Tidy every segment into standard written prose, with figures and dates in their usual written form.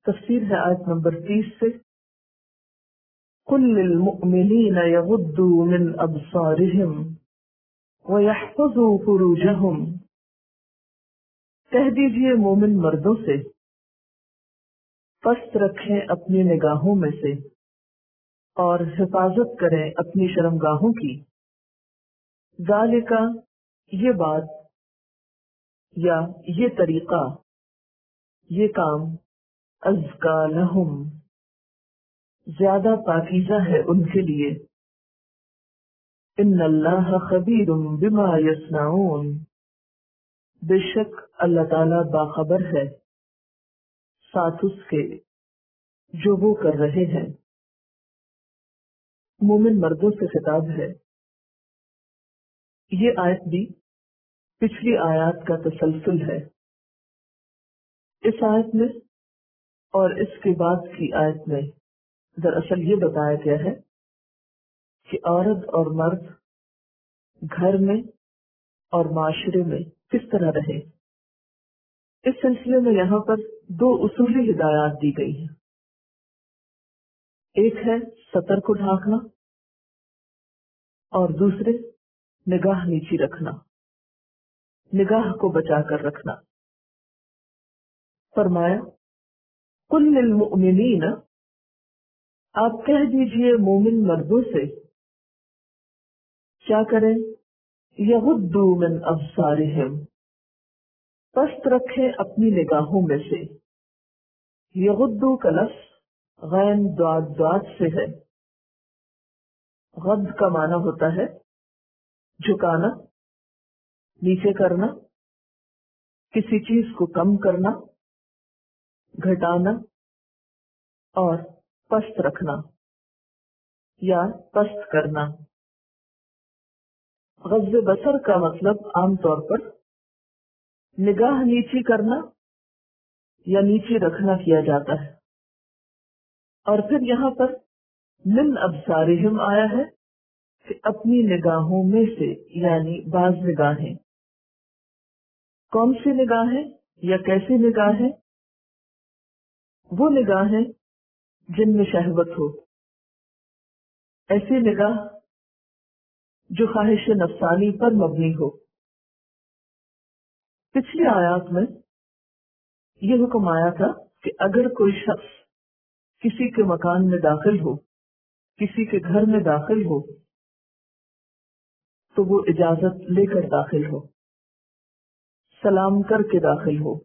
تفسیر ہے آیت نمبر 30 سے، قل للمؤمنین یغضوا من ابصارہم ویحفظوا فروجہم، کہہ دیجئے مومن مردوں سے پست رکھیں اپنی نگاہوں میں سے اور حفاظت کریں اپنی شرمگاہوں کی، ذالک یہ بات یا یہ طریقہ، یہ کام، ازکا لہم زیادہ پاکیزہ ہے ان کے لیے، ان اللہ خبیر بما یصنعون، بے شک اللہ تعالی باخبر ہے ساتھ اس کے جو وہ کر رہے ہیں۔ مومن مردوں سے خطاب ہے۔ یہ آیت بھی پچھلی آیات کا تسلسل ہے۔ اس آیت میں اور اس کے بعد کی آیت میں دراصل یہ بتایا گیا ہے کہ عورت اور مرد گھر میں اور معاشرے میں کس طرح رہے۔ اس سلسلے میں یہاں پر دو اصولی ہدایات دی گئی ہیں۔ ایک ہے سطر کو ڈھانکنا اور دوسرے نگاہ نیچی رکھنا، نگاہ کو بچا کر رکھنا۔ فرمایا قل للمؤمنین، آپ کہہ دیجئے مومن مردوں سے کیا کریں، یغضوا من ابصارہم، پست رکھیں اپنی نگاہوں میں سے۔ یغضوا کا لفظ غین داد سے ہے۔ غض کا معنی ہوتا ہے جھکانا، نیچے کرنا، کسی چیز کو کم کرنا، گھٹانا اور پست رکھنا یا پست کرنا۔ غض بصر کا مطلب عام طور پر نگاہ نیچی کرنا یا نیچے رکھنا کیا جاتا ہے، اور پھر یہاں پر من ابصارہم آیا ہے کہ اپنی نگاہوں میں سے، یعنی بعض نگاہیں۔ کون سی نگاہیں یا کیسی نگاہیں؟ وہ نگاہیں جن میں شہوت ہو، ایسی نگاہ جو خواہش نفسانی پر مبنی ہو۔ پچھلی آیات میں یہ حکم آیا تھا کہ اگر کوئی شخص کسی کے مکان میں داخل ہو، کسی کے گھر میں داخل ہو، تو وہ اجازت لے کر داخل ہو، سلام کر کے داخل ہو۔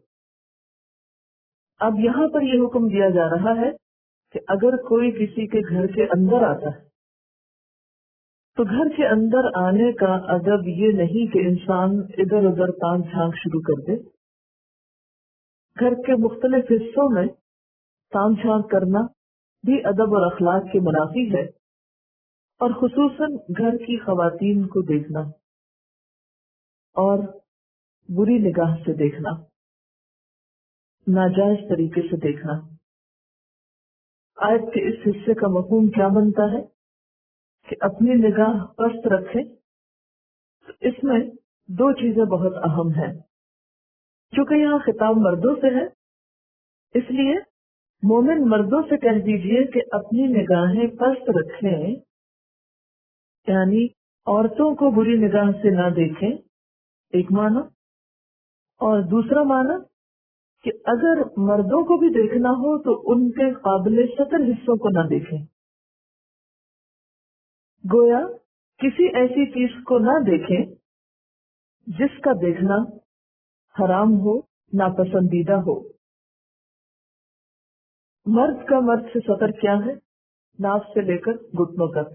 اب یہاں پر یہ حکم دیا جا رہا ہے کہ اگر کوئی کسی کے گھر کے اندر آتا ہے تو گھر کے اندر آنے کا ادب یہ نہیں کہ انسان ادھر ادھر تان جھانک شروع کر دے۔ گھر کے مختلف حصوں میں تان جھانک کرنا بھی ادب اور اخلاق کے منافی ہے، اور خصوصاً گھر کی خواتین کو دیکھنا اور بری نگاہ سے دیکھنا، ناجائز طریقے سے دیکھنا۔ آیت کے اس حصے کا مفہوم کیا بنتا ہے کہ اپنی نگاہ پست رکھیں۔ تو اس میں دو چیزیں بہت اہم ہیں۔ چونکہ یہاں خطاب مردوں سے ہے، اس لیے مومن مردوں سے کہہ دیجئے کہ اپنی نگاہیں پست رکھیں، یعنی عورتوں کو بری نگاہ سے نہ دیکھیں، ایک معنی، اور دوسرا معنی کہ اگر مردوں کو بھی دیکھنا ہو تو ان کے قابل سطر حصوں کو نہ دیکھیں۔ گویا کسی ایسی چیز کو نہ دیکھیں جس کا دیکھنا حرام ہو، ناپسندیدہ ہو۔ مرد کا مرد سے سطر کیا ہے؟ ناف سے لے کر گھٹنوں تک۔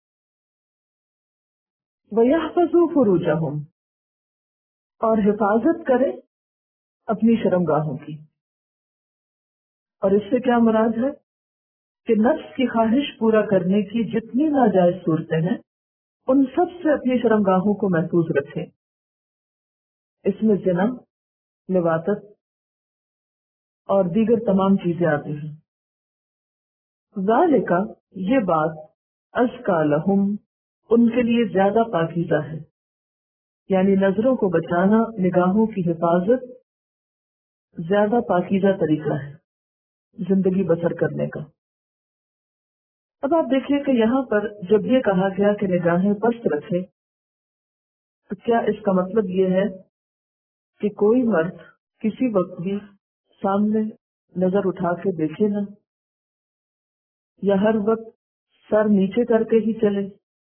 وَيَحْفَظُوا فُرُوجَهُمْ، اور حفاظت کریں اپنی شرمگاہوں کی۔ اور اس سے کیا مراد ہے کہ نفس کی خواہش پورا کرنے کی جتنی ناجائز صورتیں ہیں ان سب سے اپنی شرمگاہوں کو محفوظ رکھیں۔ اس میں زنا، لواطت اور دیگر تمام چیزیں آتی ہیں۔ ذالک، یہ بات، ازکا لہم، ان کے لیے زیادہ پاکیزہ ہے، یعنی نظروں کو بچانا، نگاہوں کی حفاظت زیادہ پاکیزہ طریقہ ہے، زندگی بسر کرنے کا۔ اب آپ دیکھیے کہ یہاں پر جب یہ کہا گیا کہ نگاہیں پست رکھے، تو کیا اس کا مطلب یہ ہے کہ کوئی مرد کسی وقت بھی سامنے نظر اٹھا کے دیکھے نہ، یا ہر وقت سر نیچے کر کے ہی چلے،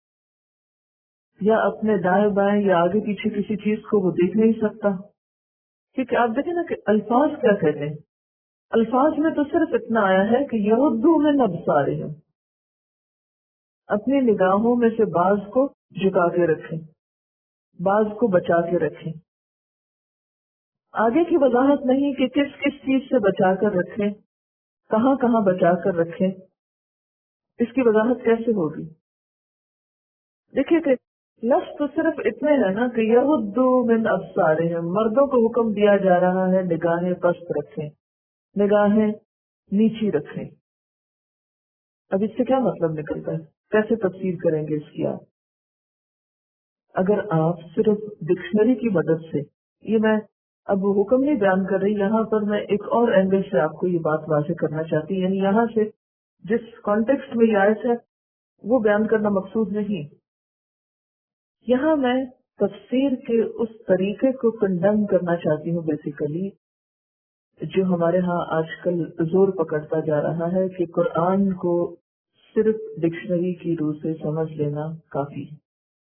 یا اپنے دائیں بائیں یا آگے پیچھے کسی چیز کو وہ دیکھ نہیں سکتا؟ کیونکہ آپ دیکھیں نا کہ الفاظ کیا کہتے ہیں، الفاظ میں تو صرف اتنا آیا ہے کہ یغضوا من ابصارہم، اپنی نگاہوں میں سے بعض کو جھکا کے رکھیں، بعض کو بچا کے رکھیں۔ آگے کی وضاحت نہیں کہ کس کس چیز سے بچا کر رکھیں، کہاں کہاں بچا کر رکھیں، اس کی وضاحت کیسے ہوگی؟ دیکھیے کہ لفظ تو صرف اتنے ہے نا کہ یغضوا من ابصارہم، مردوں کو حکم دیا جا رہا ہے نگاہیں پست رکھیں، نگاہیں نیچی رکھیں۔ اب اس سے کیا مطلب نکلتا ہے، کیسے تفسیر کریں گے اس کی آپ؟ اگر آپ صرف ڈکشنری کی مدد سے، یہ میں اب حکم نہیں بیان کر رہی، یہاں پر میں ایک اور اینگل سے آپ کو یہ بات واضح کرنا چاہتی ہوں، یعنی یہاں سے جس کانٹیکسٹ میں یہ آیت ہے وہ بیان کرنا مقصود نہیں، یہاں میں تفسیر کے اس طریقے کو کنڈم کرنا چاہتی ہوں بیسیکلی، جو ہمارے ہاں آج کل زور پکڑتا جا رہا ہے کہ قرآن کو صرف ڈکشنری کی روح سے سمجھ لینا کافی ہے۔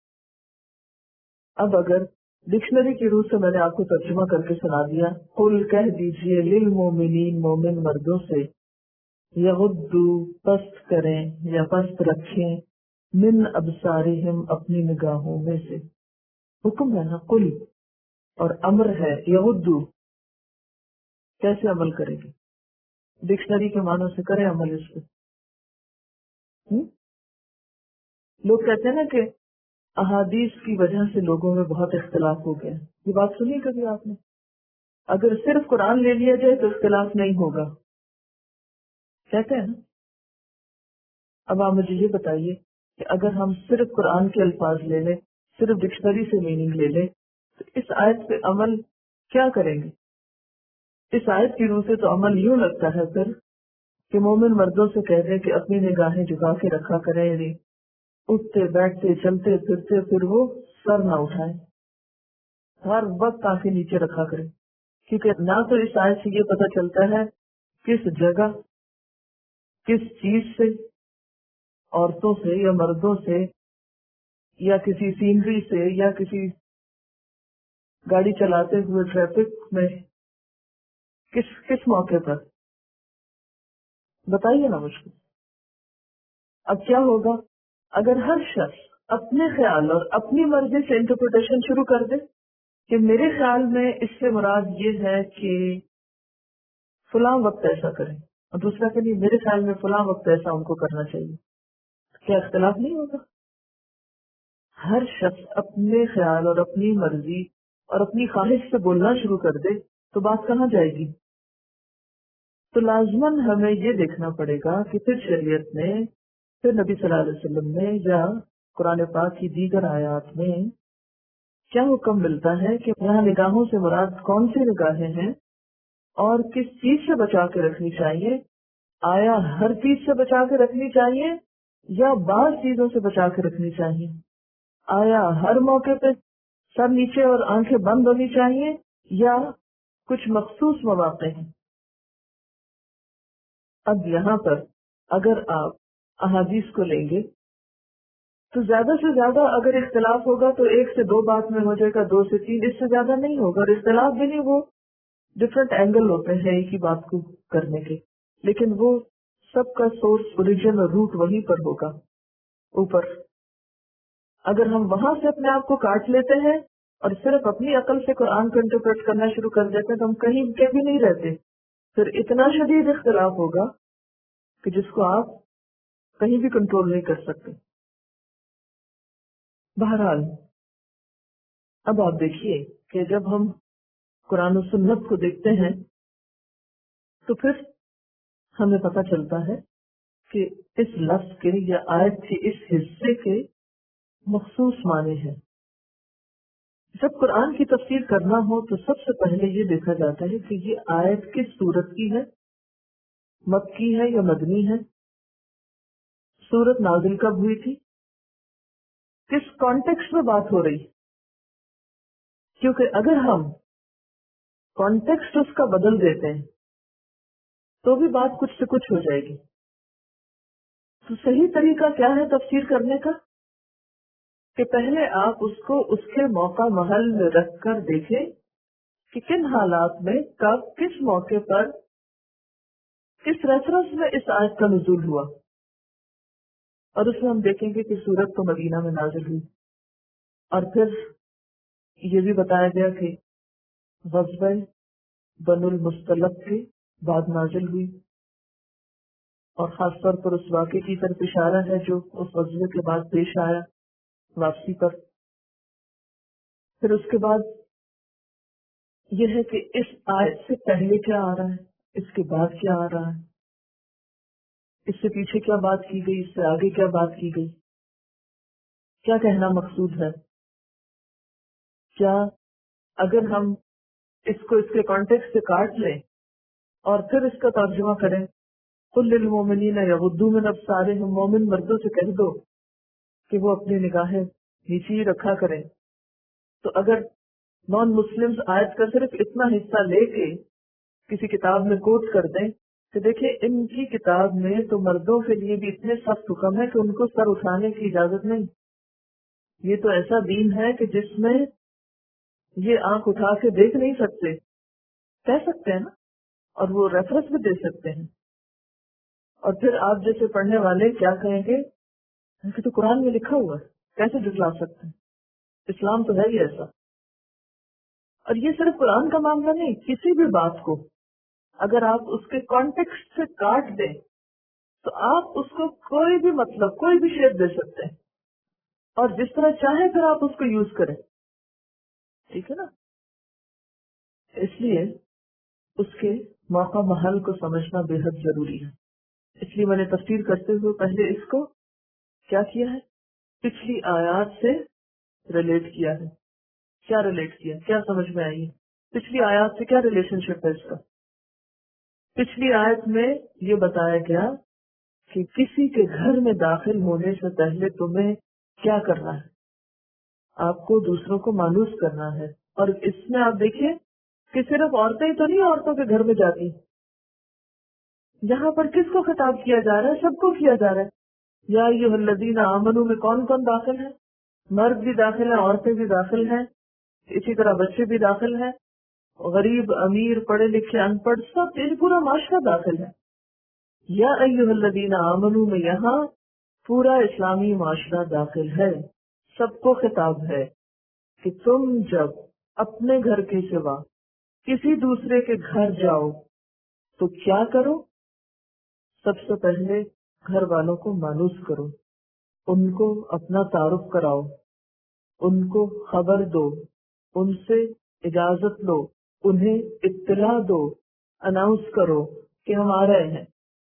اب اگر ڈکشنری کی روح سے میں نے آپ کو ترجمہ کر کے سنا دیا، قل کہہ دیجئے للمومنین، مومن مردوں سے، یغضوا پست کریں یا پست رکھیں، من ابصارہم اپنی نگاہوں میں سے، حکم ہے نا قل، اور امر ہے یغضوا، کیسے عمل کرے گی؟ ڈکشنری کے معنوں سے کریں عمل اس پہ۔ لوگ کہتے ہیں نا کہ احادیث کی وجہ سے لوگوں میں بہت اختلاف ہو گیا، یہ بات سنی کبھی آپ نے؟ اگر صرف قرآن لے لیا جائے تو اختلاف نہیں ہوگا، کہتے ہیں نا۔ اب آپ مجھے یہ بتائیے کہ اگر ہم صرف قرآن کے الفاظ لے لیں، صرف ڈکشنری سے میننگ لے لیں، تو اس آیت پہ عمل کیا کریں گے؟ اس آیت کی روح سے تو عمل یوں لگتا ہے پھر کہ مومن مردوں سے کہہ دیں کہ اپنی نگاہیں جھکا کے رکھا کریں، یعنی اٹھتے بیٹھتے چلتے پھرتے پھر وہ سر نہ اٹھائیں، ہر وقت آنکھیں نیچے رکھا کریں، کیونکہ نہ تو اس آیت سے یہ پتہ چلتا ہے کس جگہ، کس چیز سے، عورتوں سے یا مردوں سے، یا کسی سینری سے، یا کسی گاڑی چلاتے ہوئے ٹریفک میں، کس موقع پر، بتائیے نا مجھ کو۔ اب کیا ہوگا اگر ہر شخص اپنے خیال اور اپنی مرضی سے انٹرپریٹیشن شروع کر دے کہ میرے خیال میں اس سے مراد یہ ہے کہ فلاں وقت ایسا کریں، اور دوسرا کہ نہیں میرے خیال میں فلاں وقت ایسا ان کو کرنا چاہیے، کیا اختلاف نہیں ہوگا؟ ہر شخص اپنے خیال اور اپنی مرضی اور اپنی خواہش سے بولنا شروع کر دے تو بات کہاں جائے گی؟ تو لازماً ہمیں یہ دیکھنا پڑے گا کہ پھر شریعت نے، پھر نبی صلی اللہ علیہ وسلم نے، یا قرآن پاک کی دیگر آیات میں کیا حکم ملتا ہے کہ یہاں نگاہوں سے مراد کون سی نگاہیں ہیں اور کس چیز سے بچا کے رکھنی چاہیے؟ آیا ہر چیز سے بچا کے رکھنی چاہیے یا بعض چیزوں سے بچا کے رکھنی چاہیے؟ آیا ہر موقع پہ سر نیچے اور آنکھیں بند ہونی چاہیے یا کچھ مخصوص مواقع ہیں؟ اب یہاں پر اگر آپ احادیث کو لیں گے تو زیادہ سے زیادہ اگر اختلاف ہوگا تو 1 سے 2 بات میں ہو جائے گا، 2 سے 3، اس سے زیادہ نہیں ہوگا، اور اختلاف بھی نہیں، وہ ڈفرینٹ اینگل ہوتے ہیں ایک ہی بات کو کرنے کے، لیکن وہ سب کا سورس، اوریجن اور روٹ وہیں پر ہوگا اوپر۔ اگر ہم وہاں سے اپنے آپ کو کاٹ لیتے ہیں اور صرف اپنی عقل سے قرآن کو انٹرپریٹ کرنا شروع کر دیتے ہیں تو ہم کہیں کے بھی نہیں رہتے، پھر اتنا شدید اختلاف ہوگا کہ جس کو آپ کہیں بھی کنٹرول نہیں کر سکتے۔ بہرحال اب آپ دیکھیے کہ جب ہم قرآن و سنت کو دیکھتے ہیں تو پھر ہمیں پتہ چلتا ہے کہ اس لفظ کے یا آیت کے اس حصے کے مخصوص معنی ہیں۔ جب قرآن کی تفسیر کرنا ہو تو سب سے پہلے یہ دیکھا جاتا ہے کہ یہ آیت کس صورت کی ہے، مکی ہے یا مدنی ہے، سورت نازل کب ہوئی تھی، کس کانٹیکسٹ میں بات ہو رہی. کیونکہ اگر ہم کانٹیکسٹ اس کا بدل دیتے ہیں تو بھی بات کچھ سے کچھ ہو جائے گی. تو صحیح طریقہ کیا ہے تفسیر کرنے کا کہ پہلے آپ اس کو اس کے موقع محل میں رکھ کر دیکھیں کہ کن حالات میں کب کس موقع پر کس ریفرنس میں اس آیت کا نزول ہوا. اور اس میں ہم دیکھیں گے کہ سورت تو مدینہ میں نازل ہوئی، اور پھر یہ بھی بتایا گیا کہ غزوہ بنو المصطلق کے بعد نازل ہوئی، اور خاص طور پر اس واقعے کی طرف اشارہ ہے جو اس غزوے کے بعد پیش آیا واپسی پر. پھر اس کے بعد یہ ہے کہ اس آیت سے پہلے کیا آ رہا ہے، اس کے بعد کیا آ رہا ہے، اس سے پیچھے کیا بات کی گئی، اس سے آگے کیا بات کی گئی، کیا کہنا مقصود ہے. کیا اگر ہم اس کو اس کے کانٹیکسٹ سے کاٹ لیں اور پھر اس کا ترجمہ کریں، قل للمؤمنین یغضوا من ابصارہم، مومن مردوں سے کہہ دو کہ وہ اپنی نگاہیں نیچے ہی رکھا کریں، تو اگر نان مسلمز آیت کا صرف اتنا حصہ لے کے کسی کتاب میں کوٹ کر دیں کہ دیکھیں ان کی کتاب میں تو مردوں کے لیے بھی اتنے سخت حکم ہے کہ ان کو سر اٹھانے کی اجازت نہیں، یہ تو ایسا دین ہے کہ جس میں یہ آنکھ اٹھا کے دیکھ نہیں سکتے، کہہ سکتے ہیں نا، اور وہ ریفرنس بھی دے سکتے ہیں. اور پھر آپ جیسے پڑھنے والے کیا کہیں گے کہ تو قرآن میں لکھا ہوا ہے، کیسے جھٹلا سکتے ہیں، اسلام تو ہے ہی ایسا. اور یہ صرف قرآن کا معاملہ نہیں، کسی بھی بات کو اگر آپ اس کے کانٹیکسٹ سے کاٹ دیں تو آپ اس کو کوئی بھی مطلب کوئی بھی شیپ دے سکتے ہیں، اور جس طرح چاہیں پھر آپ اس کو یوز کریں. ٹھیک ہے نا. اس لیے اس کے موقع محل کو سمجھنا بے حد ضروری ہے. اس لیے میں نے تفسیر کرتے ہوئے پہلے اس کو کیا کیا ہے، پچھلی آیات سے ریلیٹ کیا ہے. کیا ریلیٹ کیا، کیا سمجھ میں آئی ہے، پچھلی آیات سے کیا ریلیشن شپ ہے اس کا. پچھلی آیت میں یہ بتایا گیا کہ کسی کے گھر میں داخل ہونے سے پہلے تمہیں کیا کرنا ہے، آپ کو دوسروں کو مانوس کرنا ہے. اور اس میں آپ دیکھیے کہ صرف عورتیں ہی تو نہیں عورتوں کے گھر میں جاتی، یہاں پر کس کو خطاب کیا جا رہا ہے، سب کو کیا جا رہا ہے. یا ایھا الذین آمنوا میں کون کون داخل ہے، مرد بھی داخل ہیں، عورتیں بھی داخل ہیں، اسی طرح بچے بھی داخل ہیں، غریب امیر پڑھے لکھے ان پڑھ سب، یہ پورا معاشرہ داخل ہے. یا ایھا الذین آمنوا میں یہاں پورا اسلامی معاشرہ داخل ہے، سب کو خطاب ہے کہ تم جب اپنے گھر کے سوا کسی دوسرے کے گھر جاؤ تو کیا کرو، سب سے پہلے گھر والوں کو مانوس کرو، ان کو اپنا تعارف کراؤ، ان کو خبر دو، ان سے اجازت لو، انہیں اطلاع دو، اناؤنس کرو کہ ہم آ رہے ہیں.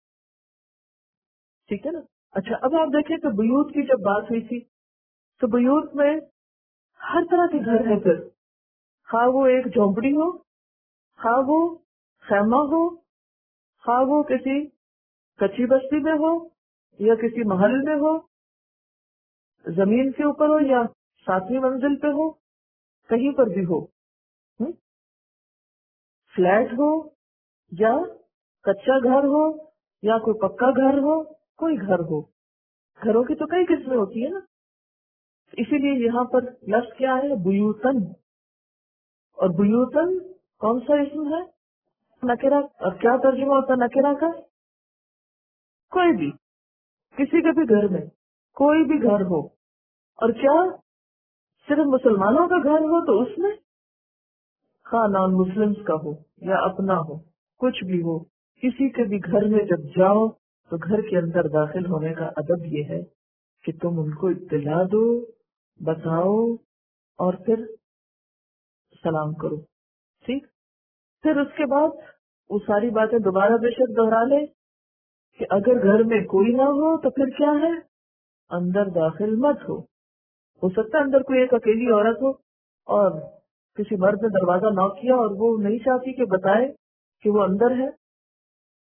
ٹھیک ہے نا. اچھا اب آپ دیکھیں کہ بیوت کی جب بات ہوئی تھی تو بیوت میں ہر طرح کے گھر ہیں، پھر خواہ وہ ایک جھونپڑی ہو، خواہ وہ خیمہ ہو، خواہ وہ کسی کچی بستی میں ہو یا کسی محل میں ہو، زمین کے اوپر ہو یا 7ویں منزل پہ ہو، کہیں پر بھی ہو، فلیٹ ہو یا کچا گھر ہو یا کوئی پکا گھر ہو، کوئی گھر ہو. گھروں کی تو کئی قسمیں ہوتی ہیں نا، اسی لیے یہاں پر لفظ کیا ہے، بیوتن. اور بیوتن کون سا اسم ہے، نکرہ. اور کیا ترجمہ ہوتا ہے نکرہ کا، کوئی بھی، کسی کے بھی گھر میں کوئی بھی گھر ہو. اور کیا صرف مسلمانوں کا گھر ہو تو اس میں خواہ نان مسلمز کا ہو یا اپنا ہو، کچھ بھی ہو، کسی کے بھی گھر میں جب جاؤ تو گھر کے اندر داخل ہونے کا ادب یہ ہے کہ تم ان کو اطلاع دو، بتاؤ، اور پھر سلام کرو. ٹھیک. پھر اس کے بعد وہ ساری باتیں دوبارہ بے شک دہرا لے کہ اگر گھر میں کوئی نہ ہو تو پھر کیا ہے، اندر داخل مت ہو سکتا ہے اندر کوئی ایک اکیلی عورت ہو اور کسی مرد نے دروازہ ناک کیا اور وہ نہیں چاہتی کہ بتائے کہ وہ اندر ہے،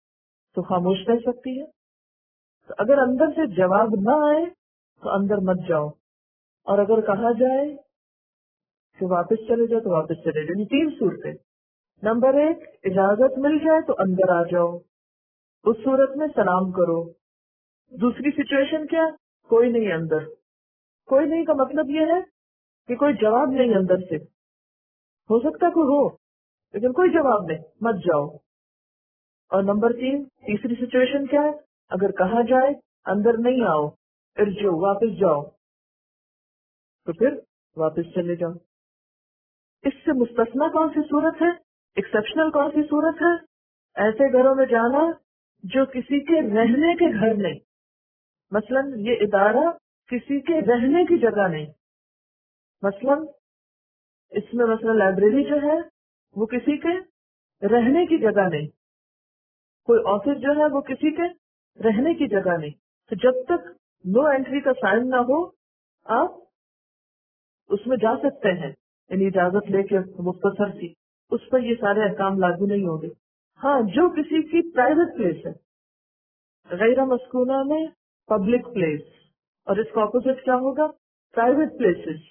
تو خاموش رہ سکتی ہے. تو اگر اندر سے جواب نہ آئے تو اندر مت جاؤ، اور اگر کہا جائے کہ واپس چلے جاؤ تو واپس چلے جاؤ. 3 صورتیں. نمبر 1، اجازت مل جائے تو اندر آ جاؤ، اس صورت میں سلام کرو. دوسری سچویشن کیا؟ کوئی نہیں اندر. کوئی نہیں کا مطلب یہ ہے کہ کوئی جواب نہیں اندر سے. ہو سکتا کوئی ہو لیکن کوئی جواب نہیں، مت جاؤ. اور نمبر 3، تیسری سچویشن کیا ہے؟ اگر کہا جائے اندر نہیں آؤ، ارجو، واپس جاؤ، تو پھر واپس چلے جاؤ. اس سے مستثنا کون سی صورت ہے؟ ایکسپشنل کون سی صورت ہے؟ ایسے گھروں میں جانا جو کسی کے رہنے کے گھر نہیں. مثلا یہ ادارہ کسی کے رہنے کی جگہ نہیں. مثلا اس میں مثلا لائبریری جو ہے وہ کسی کے رہنے کی جگہ نہیں. کوئی آفس جو ہے وہ کسی کے رہنے کی جگہ نہیں. تو جب تک نو انٹری کا سائن نہ ہو آپ اس میں جا سکتے ہیں، یعنی اجازت لے کے مختصر سی. اس پر یہ سارے احکام لاگو نہیں ہوں گے. ہاں، جو کسی کی پرائیویٹ پلیس ہے، غیر مسکونہ میں پبلک پلیس، اور اس کا اپوزٹ کیا ہوگا؟ Private places.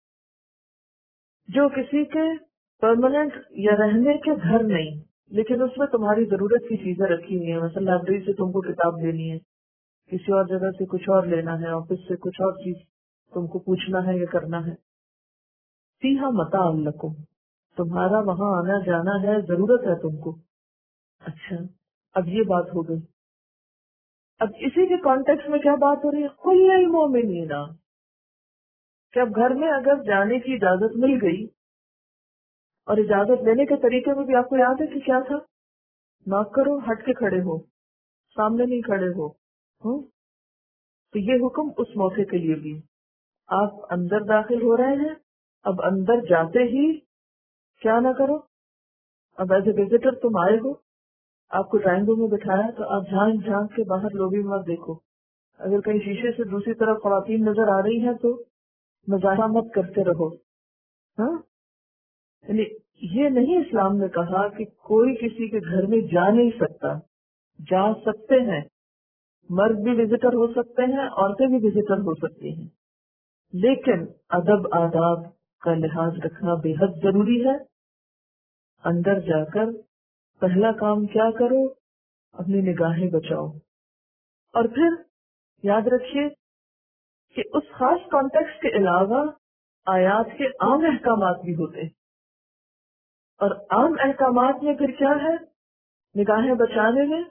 جو کسی کے پرماننٹ یا رہنے کے گھر نہیں، لیکن اس میں تمہاری ضرورت کی چیزیں رکھی ہوئی ہیں. مثلا لائبریری سے تم کو کتاب لینی ہے، کسی اور جگہ سے کچھ اور لینا ہے، آفس سے کچھ اور چیز تم کو پوچھنا ہے یا کرنا ہے. فیہا متاع لکم، تمہارا وہاں آنا جانا ہے، ضرورت ہے تم کو. اچھا، اب یہ بات ہو گئی. اب اسی کے کانٹیکس میں کیا بات ہو رہی ہے؟ کل المومنین، کہ اب گھر میں اگر جانے کی اجازت مل گئی، اور اجازت لینے کے طریقے میں بھی آپ کو یاد ہے کہ کیا تھا؟ ناک کرو، ہٹ کے کھڑے ہو، سامنے نہیں کھڑے ہو. تو یہ حکم اس موقع کے لیے بھی. آپ اندر داخل ہو رہے ہیں، اب اندر جاتے ہی کیا نہ کرو. اب ایز اے وزٹر تم آئے ہو، آپ کو ڈرائنگ روم میں بٹھایا تو آپ جھانک جھانک کے باہر لوبی میں مت دیکھو. اگر کہیں شیشے سے دوسری طرف خواتین نظر آ رہی ہیں تو مظاہرہ مت کرتے رہو. ہاں، یعنی یہ نہیں اسلام نے کہا کہ کوئی کسی کے گھر میں جا نہیں سکتا. جا سکتے ہیں، مرد بھی وزٹر ہو سکتے ہیں، عورتیں بھی وزٹر ہو سکتی ہیں، لیکن ادب آداب کا لحاظ رکھنا بے حد ضروری ہے. اندر جا کر پہلا کام کیا کرو؟ اپنی نگاہیں بچاؤ. اور پھر یاد رکھیے کہ اس خاص کانٹیکس کے علاوہ آیات کے عام احکامات بھی ہوتے ہیں، اور عام احکامات میں پھر کیا ہے؟ نگاہیں بچانے میں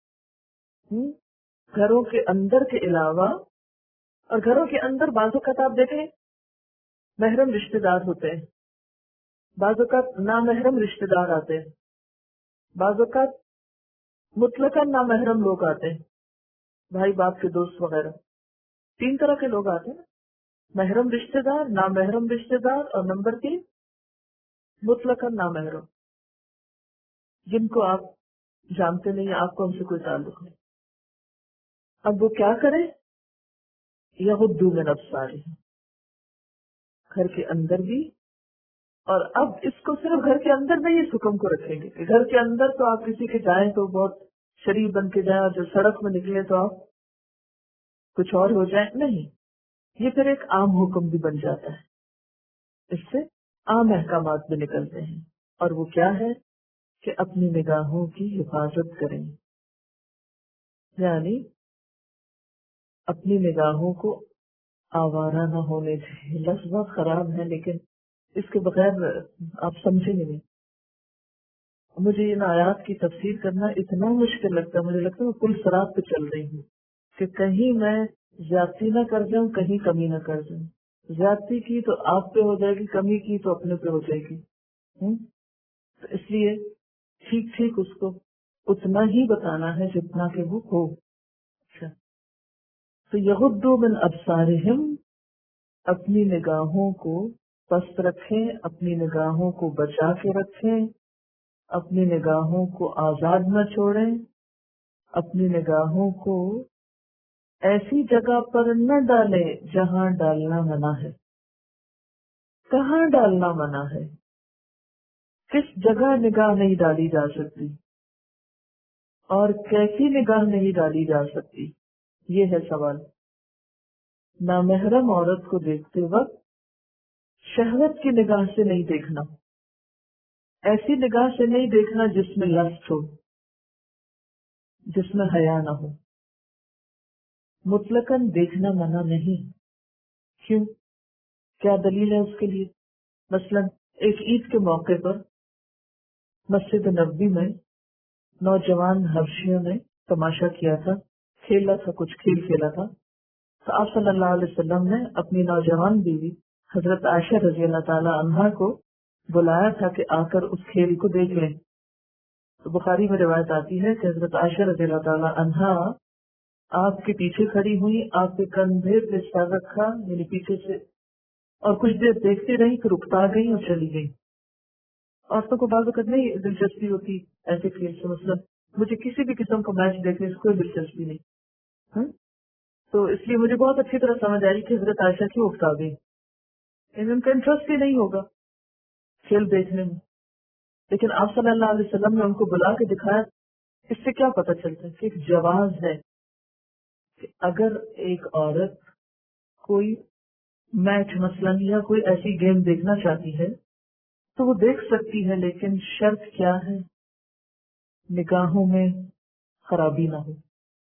گھروں کے اندر کے علاوہ، اور گھروں کے اندر بعض اوقات آپ دیکھیں محرم رشتہ دار ہوتے ہیں، بعض اوقات نامحرم رشتہ دار آتے ہیں، بعض اوقات مطلقاً نامحرم لوگ آتے ہیں، بھائی باپ کے دوست وغیرہ. 3 طرح کے لوگ آتے ہیں: محرم رشتہ دار، نامحرم رشتہ دار، اور نمبر 3 مطلقاً نامحرم، جن کو آپ جانتے نہیں، آپ کو ان سے کوئی تعلق نہیں. اب وہ کیا کریں؟ یغضوا من ابصارہم، گھر کے اندر بھی. اور اب اس کو صرف گھر کے اندر میں اس حکم کو رکھیں گے کہ گھر کے اندر تو آپ کسی کے جائیں تو بہت شریف بن کے جائیں، اور جب سڑک میں نکلے تو آپ کچھ اور ہو جائیں. نہیں، یہ پھر ایک عام حکم بھی بن جاتا ہے. اس سے عام احکامات بھی نکلتے ہیں، اور وہ کیا ہے کہ اپنی نگاہوں کی حفاظت کریں. یعنی اپنی نگاہوں کو آوارہ نہ ہونے چاہیے. لفظ بہت خراب ہے لیکن اس کے بغیر آپ سمجھیں گے نہیں. مجھے ان آیات کی تفسیر کرنا اتنا مشکل لگتا ہے، مجھے لگتا ہے میں پل صراط پہ چل رہی ہوں کہ کہیں میں زیادتی نہ کر جاؤں، کہیں کمی نہ کر جاؤں. زیادتی کی تو آپ پہ ہو جائے گی، کمی کی تو اپنے پہ ہو جائے گی. تو اس لیے ٹھیک ٹھیک اس کو اتنا ہی بتانا ہے جتنا کہ وہ ہو. اچھا، تو یغضوا من ابصارہم، اپنی نگاہوں کو پست رکھیں، اپنی نگاہوں کو بچا کے رکھیں، اپنی نگاہوں کو آزاد نہ چھوڑیں، اپنی نگاہوں کو ایسی جگہ پر نہ ڈالیں جہاں ڈالنا منع ہے. کہاں ڈالنا منع ہے؟ کس جگہ نگاہ نہیں ڈالی جا سکتی؟ اور کیسی نگاہ نہیں ڈالی جا سکتی، یہ ہے سوال۔ نامحرم عورت کو دیکھتے وقت شہوت کی نگاہ سے نہیں دیکھنا، ایسی نگاہ سے نہیں دیکھنا جس میں لسٹ ہو، جس میں حیا نہ ہو۔ مطلقاً دیکھنا منع نہیں، کیوں؟ کیا دلیل ہے اس کے لیے؟ مثلاً ایک عید کے موقع پر مسجد نبوی میں نوجوان حبشیوں نے تماشا کیا تھا، کھیلا تھا، کچھ کھیل کھیلا تھا، تو آپ صلی اللہ علیہ وسلم نے اپنی نوجوان بیوی حضرت عائشہ رضی اللہ تعالی عنہا کو بلایا تھا کہ آ کر اس کھیل کو دیکھ لیں۔ تو بخاری میں روایت آتی ہے کہ حضرت عائشہ رضی اللہ تعالی عنہا آپ کے پیچھے کھڑی ہوئی، آپ کے کندھے پہ سر رکھا، یعنی پیچھے سے، اور کچھ دیر دیکھتی رہی، پھر رکتا گئی اور چلی گئی۔ عورتوں کو بعض اوقات نہیں دلچسپی ہوتی ایسے کھیل سے، مثلا مجھے کسی بھی قسم کا میچ دیکھنے سے کوئی دلچسپی نہیں، ہاں؟ تو اس لیے مجھے بہت اچھی طرح سمجھ آئی کہ حضرت عائشہ کیوں اکتا گئی، ان کا انٹرسٹ ہی نہیں ہوگا کھیل دیکھنے میں۔ لیکن آپ صلی اللہ علیہ وسلم نے ان کو بلا کے دکھایا۔ اس سے کیا پتہ چلتا ہے کہ ایک جواز ہے کہ اگر ایک عورت کوئی میچ مثلاً یا کوئی ایسی گیم دیکھنا چاہتی ہے تو وہ دیکھ سکتی ہے، لیکن شرط کیا ہے؟ نگاہوں میں خرابی نہ ہو۔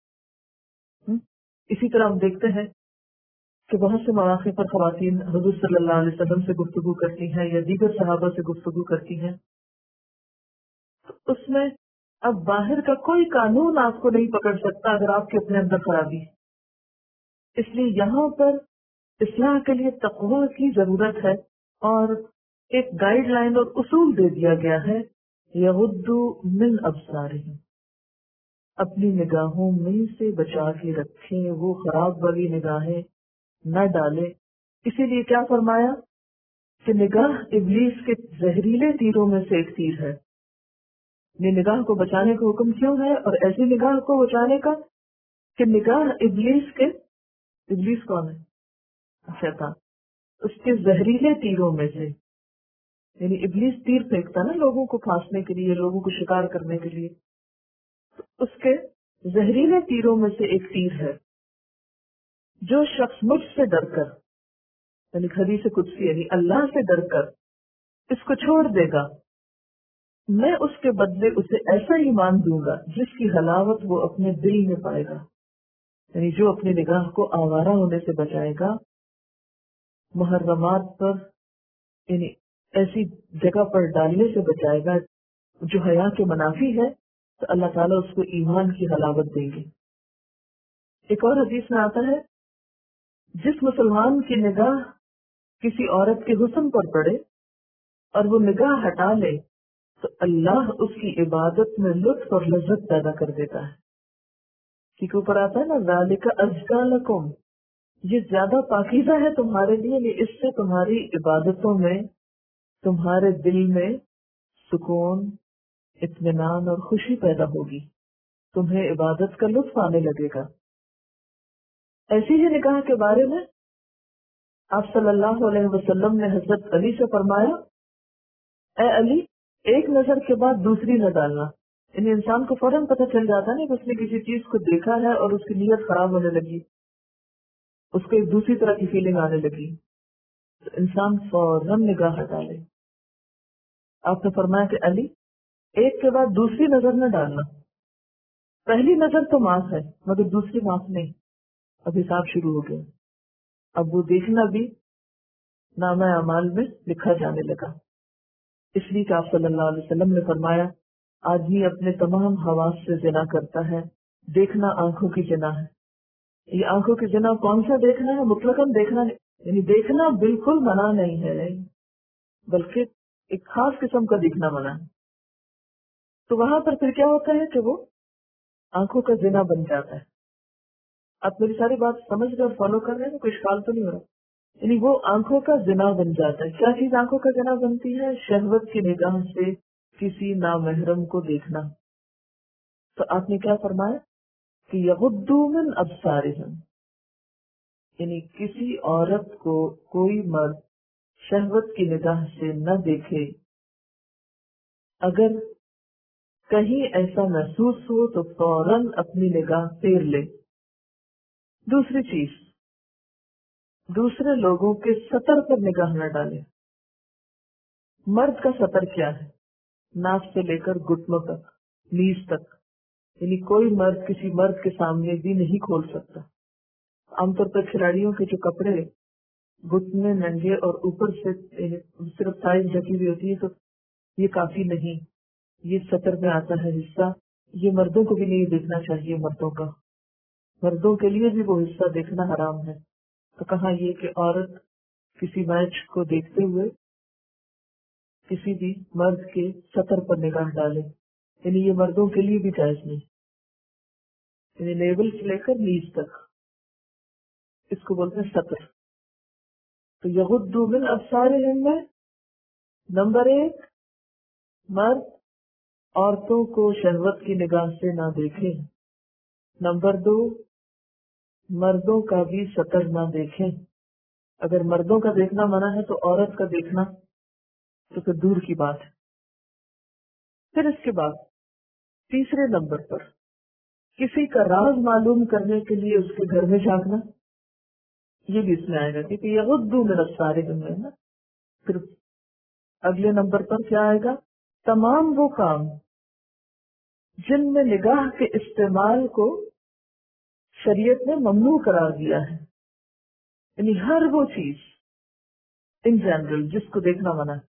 اسی طرح ہم دیکھتے ہیں کہ بہت سے مواقع پر خواتین حضور صلی اللہ علیہ وسلم سے گفتگو کرتی ہیں یا دیگر صحابہ سے گفتگو کرتی ہیں، تو اس میں اب باہر کا کوئی قانون آپ کو نہیں پکڑ سکتا اگر آپ کے اپنے اندر خرابی ہے۔ اس لیے یہاں پر اصلاح کے لیے تقوی کی ضرورت ہے، اور ایک گائیڈ لائن اور اصول دے دیا گیا ہے، یغضوا من ابصارہم، اپنی نگاہوں میں سے بچا کے رکھیں، وہ خراب والی نگاہیں نہ ڈالیں۔ اسی لیے کیا فرمایا کہ نگاہ ابلیس کے زہریلے تیروں میں سے ایک تیر ہے۔ یہ نگاہ کو بچانے کا حکم کیوں ہے، اور ایسی نگاہ کو بچانے کا کہ نگاہ ابلیس کون ہے؟ شیطان، اس کے زہریلے تیروں میں سے، یعنی ابلیس تیر پھینکتا نا لوگوں کو پھانسنے کے لیے، لوگوں کو شکار کرنے کے لیے، تو اس کے زہریلے تیروں میں سے ایک تیر ہے۔ جو شخص مجھ سے ڈر کر، یعنی حدیث قدسی، یعنی اللہ سے ڈر کر اس کو چھوڑ دے گا، میں اس کے بدلے اسے ایسا ایمان دوں گا جس کی حلاوت وہ اپنے دل میں پائے گا۔ یعنی جو اپنی نگاہ کو آوارہ ہونے سے بچائے گا، محرمات پر یعنی ایسی جگہ پر ڈالنے سے بچائے گا جو حیا کے منافی ہے، تو اللہ تعالیٰ اس کو ایمان کی حلاوت دیں گے۔ ایک اور حدیث میں آتا ہے، جس مسلمان کی نگاہ کسی عورت کے حسن پر پڑے اور وہ نگاہ ہٹا لے تو اللہ اس کی عبادت میں لطف اور لذت پیدا کر دیتا ہے۔ ٹھیک اوپر آتا ہے نا، ذالک ازکیٰ لکم، یہ زیادہ پاکیزہ ہے تمہارے لیے، یعنی اس سے تمہاری عبادتوں میں، تمہارے دل میں سکون، اطمینان اور خوشی پیدا ہوگی، تمہیں عبادت کا لطف آنے لگے گا۔ ایسی ہی نگاہ کے بارے میں آپ صلی اللہ علیہ وسلم نے حضرت علی سے فرمایا، اے علی، ایک نظر کے بعد دوسری نہ ڈالنا۔ یعنی انسان کو فوراً پتہ چل جاتا ہے کہ اس نے کسی چیز کو دیکھا ہے اور اس کی نیت خراب ہونے لگی، اس کو ایک دوسری طرح کی فیلنگ آنے لگی، تو انسان فوراً نگاہ ہٹا لے۔ آپ نے فرمایا کہ علی، ایک کے بعد دوسری نظر نہ ڈالنا، پہلی نظر تو معاف ہے مگر دوسری معاف نہیں۔ اب حساب شروع ہو گیا، اب وہ دیکھنا بھی نامہ اعمال میں لکھا جانے لگا۔ اس لیے کہ آپ صلی اللہ علیہ وسلم نے فرمایا، آدمی اپنے تمام حواس سے زنا کرتا ہے، دیکھنا آنکھوں کی زنا ہے۔ یہ آنکھوں کی زنا کون سا دیکھنا ہے؟ مطلقاً دیکھنا نہیں، یعنی دیکھنا بالکل منع نہیں ہے، بلکہ ایک خاص قسم کا دیکھنا منع ہے۔ تو وہاں پر پھر کیا ہوتا ہے کہ وہ آنکھوں کا زنا بن جاتا ہے۔ آپ میری ساری بات سمجھ رہے اور فالو کر رہے ہیں، کوئی اشکال تو نہیں ہو رہا؟ یعنی وہ آنکھوں کا زنا بن جاتا ہے۔ کیا چیز آنکھوں کا زنا بنتی ہے؟ شہوت کی نگاہ سے کسی نامحرم کو دیکھنا۔ تو آپ نے کیا فرمایا کہ یغضوا من ابصارہم، یعنی کسی عورت کو کوئی مرد شہوت کی نگاہ سے نہ دیکھے اگر کہیں ایسا محسوس ہو تو فوراً اپنی نگاہ پھیر لے۔ دوسری چیز، دوسرے لوگوں کے سطر پر نگاہ نہ ڈالے۔ مرد کا سطر کیا ہے؟ ناک سے لے کر گھٹنوں تک، نیز تک، یعنی کوئی مرد کسی مرد کے سامنے بھی نہیں کھول سکتا۔ عام طور پر کھلاڑیوں کے جو کپڑے گھٹنے ننگے اور اوپر سے صرف سائز ڈھکی ہوئی ہوتی ہے تو یہ کافی نہیں، یہ سطر میں آتا ہے حصہ، یہ مردوں کو بھی نہیں دیکھنا چاہیے۔ مردوں کے لیے بھی وہ حصہ دیکھنا حرام ہے۔ تو کہاں یہ کہ عورت کسی میچ کو دیکھتے ہوئے کسی بھی مرد کے سطر پر نگاہ ڈالے، یعنی یہ مردوں کے لیے بھی جائز نہیں، یعنی نیول سے لے کر نیز تک، اس کو بولتے ہیں سطر۔ تو یغضوا من ابصارہم میں نمبر 1، مرد عورتوں کو شہوت کی نگاہ سے نہ دیکھیں۔ نمبر 2، مردوں کا بھی سطر نہ دیکھیں۔ اگر مردوں کا دیکھنا منع ہے تو عورت کا دیکھنا تو پھر دور کی بات ہے۔ پھر اس کے بعد تیسرے نمبر پر کسی کا راز معلوم کرنے کے لیے اس کے گھر میں جھانکنا، یہ بھی اس میں آئے گا، کیونکہ یغضوا من ابصارہم ہے نا۔ پھر اگلے نمبر پر کیا آئے گا؟ تمام وہ کام جن میں نگاہ کے استعمال کو شریعت نے ممنوع قرار دیا ہے، یعنی ہر وہ چیز ان جنرل جس کو دیکھنا منع ہے،